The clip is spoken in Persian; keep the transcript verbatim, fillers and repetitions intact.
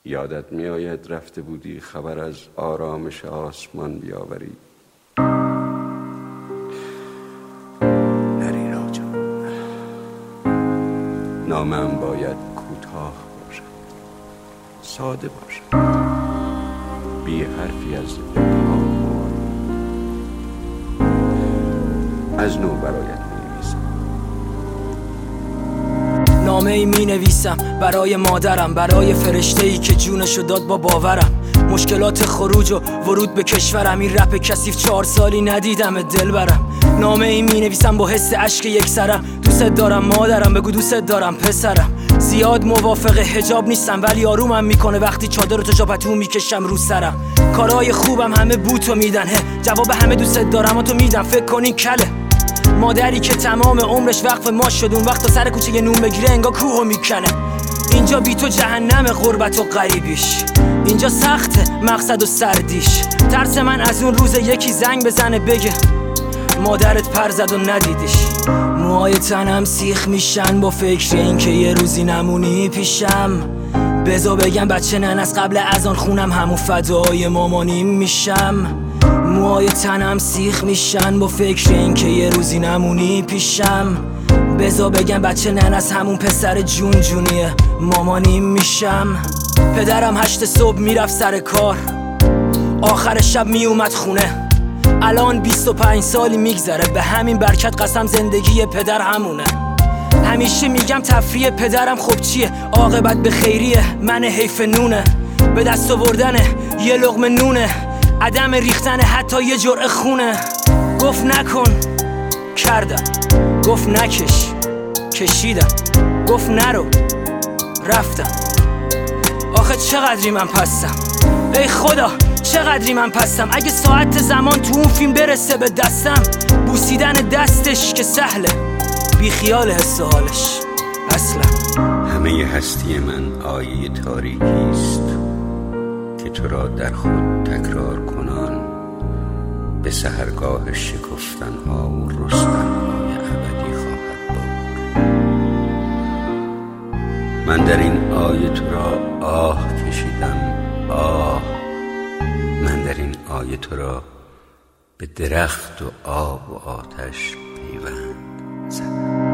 یادت می آید رفته بودی خبر از آرامش آسمان بیاوری. نری راجا، نامم باید کوتاه باشد، ساده باشد، بی حرفی از ابهام. از نو برایت می نویسم. نامه ای می نویسم برای مادرم، برای فرشته‌ای که جونشو داد با باورم. مشکلات خروج و ورود به کشورم، این رپ کثیف چهار سالی ندیدم دل برم. نامه ای می نویسم با حس اشک یک سرم، دوست دارم مادرم، بگو دوست دارم پسرم. زیاد موافق حجاب نیستم ولی آرومم میکنه وقتی چادر و تو جاپتو میکشم رو سرم. کارهای خوبم همه بوتو میدن، هه جواب همه دوست دارم تو میدم، فکر کنی کله. مادری که تمام عمرش وقف ما شد، اون وقت تا سر کوچه یه نون بگیره انگار کوهو میکنه. اینجا بی تو جهنم غربت و غریبیش، اینجا سخته مقصد و سردیش. ترس من از اون روز یکی زنگ بزنه بگه مادرت پر زد و ندیدیش. موهای تنم سیخ میشن با فکر این که یه روزی نمونی پیشم. بذار بگم بچه نن از قبل از آن خونم همون فدای مامانیم میشم. موهای تنم سیخ میشن با فکر این که یه روزی نمونی پیشم. بذار بگم بچه نن از همون پسر جون جونیه مامانیم میشم. پدرم هشت صبح میرفت سر کار، آخر شب میومد خونه. الان بیست و پنج سالی میگذره، به همین برکت قسم زندگی پدر همونه. همیشه میگم تفریح پدرم خب چیه، عاقبت به خیریه، من حیف نونه. به دست آوردنه یه لقمه نونه، عدم ریختن حتی یه جرعه خونه. گفت نکن کردم، گفت نکش کشیدم، گفت نرو رفتم. آخه چقدری من پستم ای خدا، چقدری من پستم. اگه ساعت زمان تو اون فیلم برسه به دستم، بوسیدن دستش که سهله، بی خیال حس و حالش اصلا. همه هستی من آیه تاریکی است که تو را در خود تکرار کنان به سحرگاه شکفتن ها و رستن های ابدی خواهد برد. من در این آیه تو را آه کشیدم، آه. من در این آیه تو را به درخت و آب و آتش پیوند زدم.